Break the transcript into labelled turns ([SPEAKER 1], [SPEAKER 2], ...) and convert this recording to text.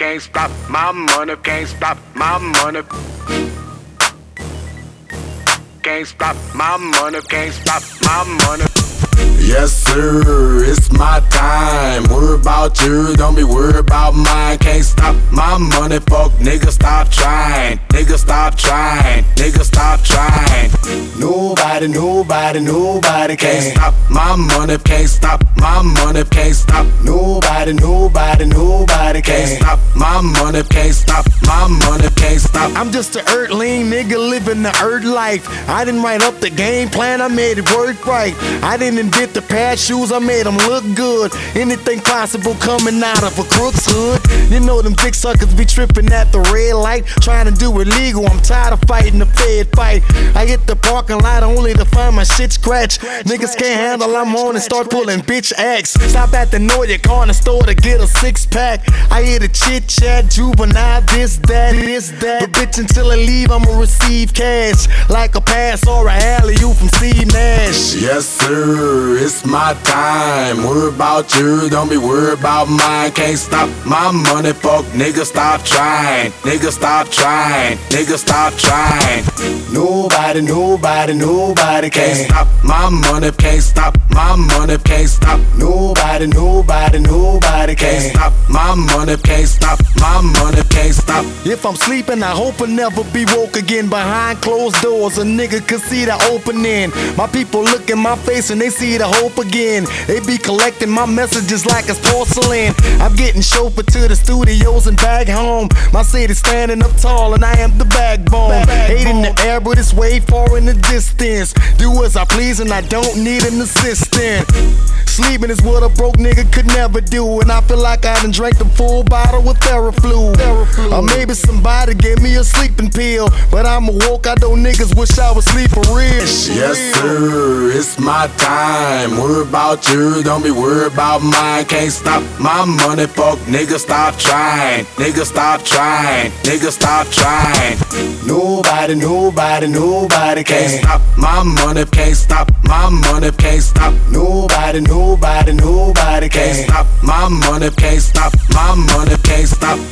[SPEAKER 1] can't stop my money, can't stop my money. Can't stop my money, can't stop my money.
[SPEAKER 2] Yes sir, it's my time. Worry about you, don't be worried about mine. Can't stop my money, fuck nigga, stop trying. Nigga, stop trying. Nigga, stop trying. Nobody can't stop my money, can't stop my money, can't stop. Nobody can't stop my money, can't stop my money, can't stop.
[SPEAKER 3] I'm just an earthling nigga living the earth life. I didn't write up the game plan, I made it work right. I didn't invent the pair of shoes, I made them look good. Anything possible coming out of a crook's hood. You know them dick suckers be tripping at the red light, trying to do it legal. I'm tired of fighting the Fed fight. I hit the parking lot only to find my shit scratched. Niggas can't handle I'm on and start pulling bitch acts. Stop at the Nordic corner store to get a 6-pack. I hear the chit chat, juvenile, this, that. But bitch, until I leave, I'ma receive cash like a pass or a alley-oop from Steve Nash.
[SPEAKER 2] Yes sir, it's my time. Worry about you, don't be worried about mine. Can't stop my money, fuck nigga, stop trying. Nigga, stop trying. Nigga, stop trying. Nobody can't stop my money, can't stop my money, can't stop. Nobody can't stop my money, can't stop my money, can't stop.
[SPEAKER 3] If I'm sleeping, I hope I never be woke again. Behind closed doors, a nigga can see the opening. My people look in my face and they see the hope again. They be collecting my messages like it's porcelain. I'm getting chauffeured to the studios and back home. My city's standing up tall and I am the backbone. Hate in the air, but it's way far in the distance. Do as I please and I don't need an assistant. Sleeping is what a broke nigga could never do, and I feel like I done drank the full bottle with Theraflu. Or maybe somebody gave me a sleeping pill, but I'm awoke, I know niggas wish I was sleep for real.
[SPEAKER 2] Yes sir, it's my time. Worry about you, don't be worried about mine. Can't stop my money, fuck nigga, stop trying. Nigga, stop trying. Nigga, stop trying. Nobody can't stop my money, can't stop my money, can't stop. Nobody can't stop my money, can't stop my money, can't stop.